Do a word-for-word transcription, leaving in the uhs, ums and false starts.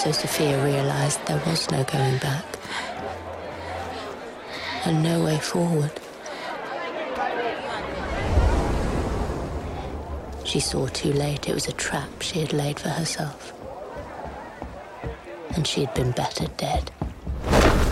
So Sophia realised there was no going back. And no way forward. She saw too late it was a trap she had laid for herself. And she'd been better dead.